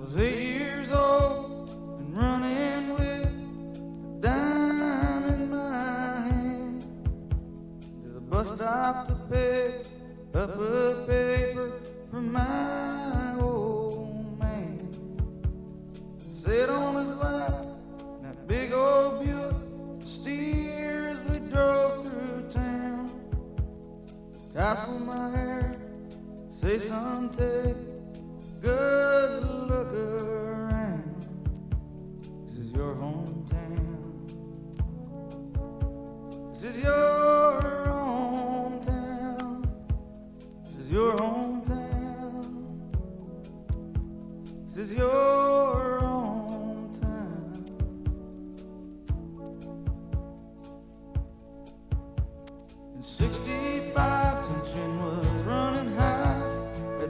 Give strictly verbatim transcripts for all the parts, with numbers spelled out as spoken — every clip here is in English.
was eight years old and running with a dime in my hand to the bus stop to pick up a paper from my old man. Sit on his lap in that big old Buick steer as we drove through town. Tassel my hair, say son, take a good look around. This is your hometown. This is your hometown. This is your hometown. This is your hometown. In sixty-five, tension was running high at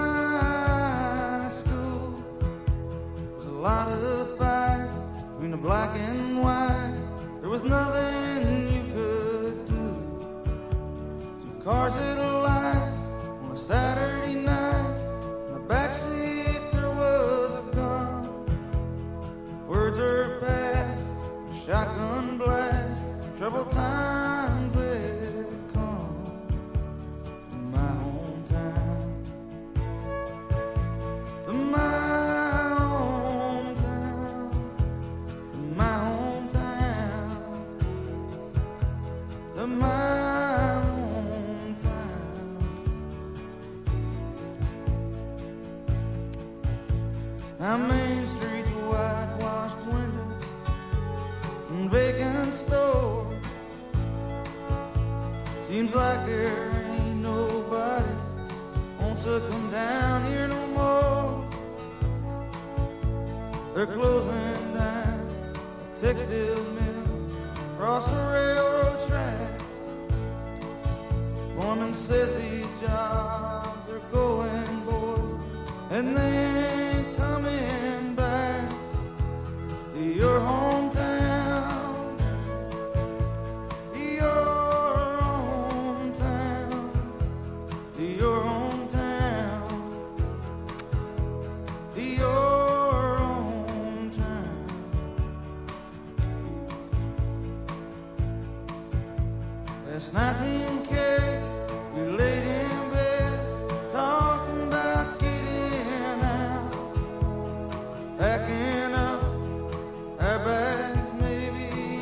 my school. There was a lot of fights between the black and white. There was nothing you could do. Two cars at a light on a Saturday night. In the backseat there was a gun. Words are passed, a shotgun blast. Troubled times had come in my hometown. In my hometown. In my hometown. In my hometown. Now Main Street's whitewashed windows and vacant stores. Seems like there ain't nobody wants to come down here no more. They're closing down a textile mill across the railroad tracks. Foreman says these jobs are going, boys, and they ain't coming back to your hometown, to your hometown, to your hometown, to your hometown. Last night me and Kay, we laid in bed talking about getting out, packing up our bags, maybe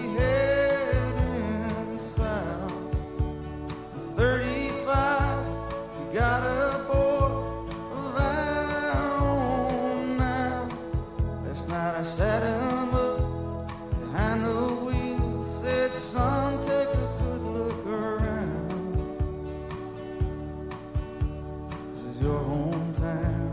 heading south. thirty-five, we got a boy of our own now. Last night I sat him up behind the wheel, said, son, take a good look around. This is your hometown.